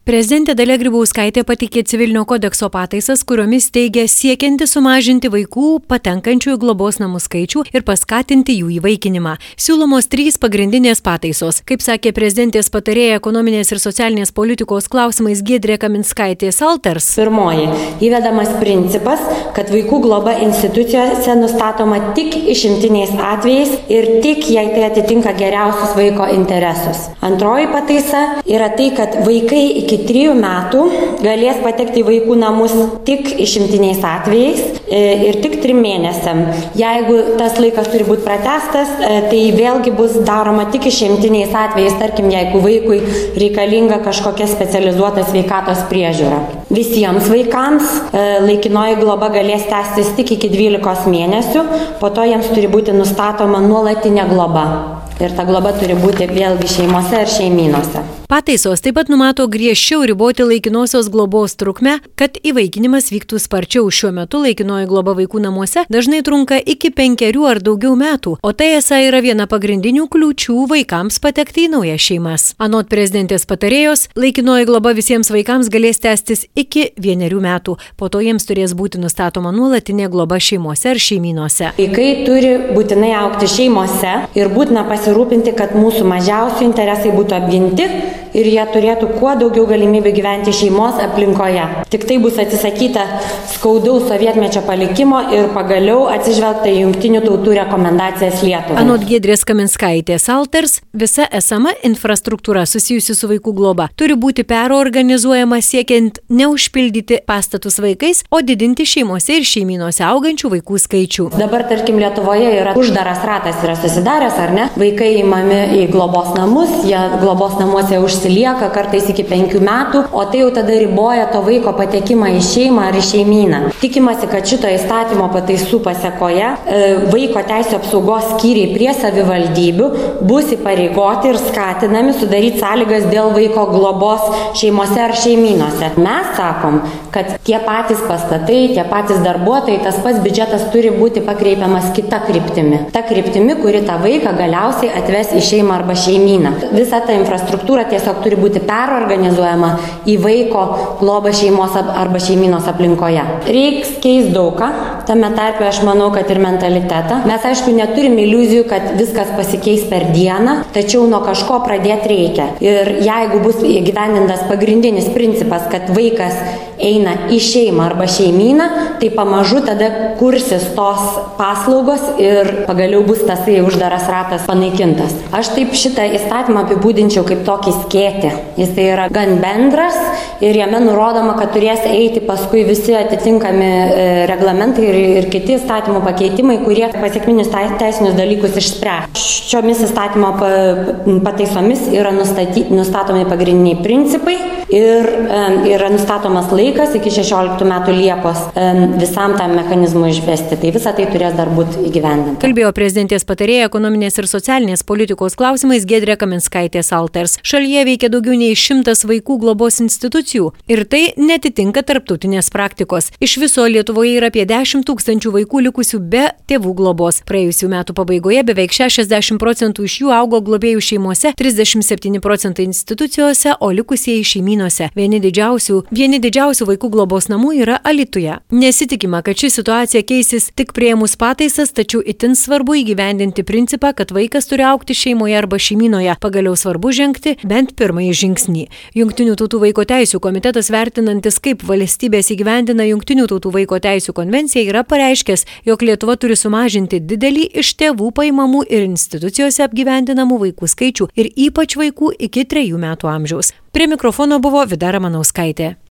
Prezidentė Dalia Grybauskaitė pateikė civilinio kodekso pataisas, kuriomis teigia siekianti sumažinti vaikų patenkančių į globos namų skaičių ir paskatinti jų įvaikinimą. Siūlomos 3 pagrindinės pataisos. Kaip sakė prezidentės patarėja ekonominės ir socialinės politikos klausimais Giedrė Kaminskaitė-Salters. Pirmoji. Įvedamas principas, kad vaikų globa institucijose nustatoma tik išimtiniais atvejais ir tik jei tai atitinka geriausius vaiko interesus. Antroji pataisa yra tai, kad vaikai iki 3 metų galės patekti į vaikų namus tik išimtiniais atvejais ir tik 3 mėnesiam. Jeigu tas laikas turi būti pratęstas, tai vėlgi bus daroma tik išimtiniais atvejais, tarkim, jeigu vaikui reikalinga kažkokia specializuota sveikatos priežiūra. Visiems vaikams laikinoji globa galės tęstis tik iki 12 mėnesių, po to jiems turi būti nustatoma nuolatinė globa. Ir ta globa turi būti vėlgi šeimose ir šeimynose. Pataisos taip pat numato griežčiau riboti laikinosios globos trukmę, kad įvaikinimas vyktų sparčiau. Šiuo metu laikinoji globa vaikų namuose dažnai trunka iki 5 ar daugiau metų, o tai esą yra viena pagrindinių kliūčių vaikams patekti į naujas šeimas. Anot prezidentės patarėjos, laikinoji globa visiems vaikams galės tęstis iki 1 metų, po to jiems turės būti nustatoma nuolatinė globa šeimose ar šeimynose. Vaikai turi būtinai augti šeimose ir būtina pasirūpinti, kad mūsų mažiausi interesai būtų apginti ir jie turėtų kuo daugiau galimybių gyventi šeimos aplinkoje. Tik tai bus atsisakyta skaudaus sovietmečio palikimo ir pagaliau atsižvelgta į Jungtinių tautų rekomendacijas Lietuvai. Anot Giedrės Kaminskaitės-Salters, visa esama infrastruktūra susijusi su vaikų globa turi būti perorganizuojama siekiant neužpildyti pastatus vaikais, o didinti šeimose ir šeimynose augančių vaikų skaičių. Dabar, tarkim, Lietuvoje yra uždaras ratas yra susidaręs, ar ne? Vaikai įmami į globos namus, jie globos namuose užsilieka kartais iki 5 metų, o tai jau tada riboja to vaiko patekimą į šeimą ar į šeimyną. Tikimasi, kad šito įstatymo pataisų pasekoje vaiko teisių apsaugos skyriai prie savivaldybių bus įpareigoti ir skatinami sudaryti sąlygas dėl vaiko globos šeimose ar šeimynose. Mes sakom, kad tie patys pastatai, tie patys darbuotojai, tas pats biudžetas turi būti pakreipiamas kita kryptimi. Ta kryptimi, kuri tą vaiką galiausiai atves į šeimą arba šeimyną. Visa ta infrastruktūra tiesiog turi būti perorganizuojama į vaiko globą šeimos arba šeimynos aplinkoje. Reiks keisti daugą, tame tarpe aš manau, kad ir mentalitetą. Mes aišku neturim iliuzijų, kad viskas pasikeis per dieną, tačiau nuo kažko pradėti reikia. Ir jeigu bus įgyvendintas pagrindinis principas, kad vaikas eina į šeimą arba šeimyną, tai pamažu tada kursis tos paslaugos ir pagaliau bus tasai uždaras ratas panaikintas. Aš taip šitą įstatymą apibūdinčiau kaip tokį skėtį. Jis tai yra gan bendras ir jame nurodoma, kad turės eiti paskui visi atitinkami reglamentai ir kiti įstatymų pakeitimai, kurie pasiekminius teisinius dalykus išspręs. Šiomis įstatymo pataisomis yra nustatomi pagrindiniai principai ir yra nustatomas laikas iki 16 metų Liepos visam tam mechanizmui išvesti. Tai visa tai turės dar būti įgyvendinta. Kalbėjo prezidentės patarėja ekonominės ir socialinės politikos klausimais Giedrė Kaminskaitė-Salters. Šalyje veikia daugiau nei 100 vaikų globos institucijų ir tai netitinka tarptautinės praktikos. Iš viso Lietuvoje yra apie 10 000 vaikų likusių be tėvų globos. Praėjusių metų pabaigoje beveik 60% iš jų augo globėjų šeimose, 37% institucijose, o likusieji šeimynose. Vieni didžiausių vaikų globos namų yra Alytuje. Nesitikima, kad ši situacija keisis tik priėmus pataisas, tačiau itin svarbu įgyvendinti principą, kad vaikas turi augti šeimoje arba šeimynoje. Pagaliau svarbu žengti bent pirmąjį žingsnį. Jungtinių tautų vaiko teisių komitetas, vertinantis, kaip valstybės įgyvendina Jungtinių tautų vaiko teisių konvenciją, yra pareiškęs, jog Lietuva turi sumažinti didelį iš tėvų paimamų ir institucijose apgyvendinamų vaikų skaičių ir ypač vaikų iki 3 metų amžiaus. Prie mikrofono buvo Vida Ramanauskaitė.